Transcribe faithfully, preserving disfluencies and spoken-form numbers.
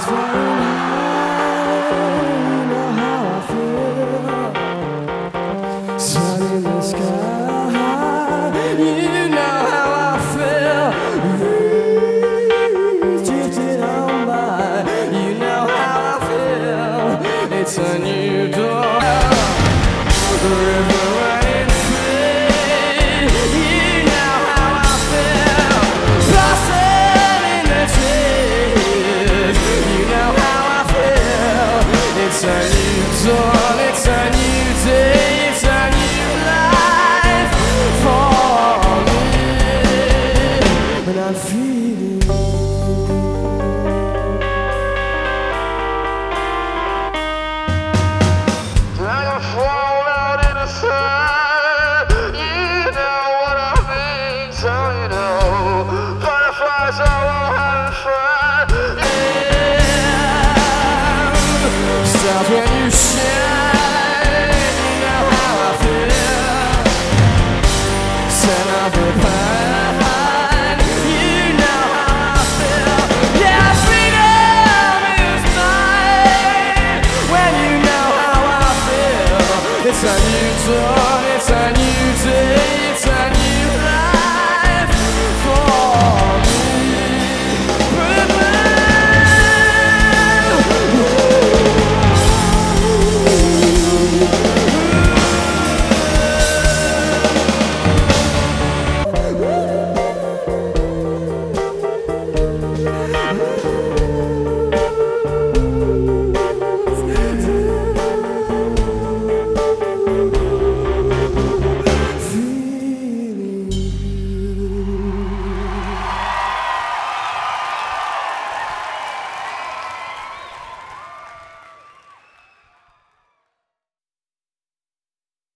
It's a new dawn. The river running free. You know how I feel. Blossom in the trees. You know how I feel. It's a new dawn. It's a new day. It's a new life for me. And I feel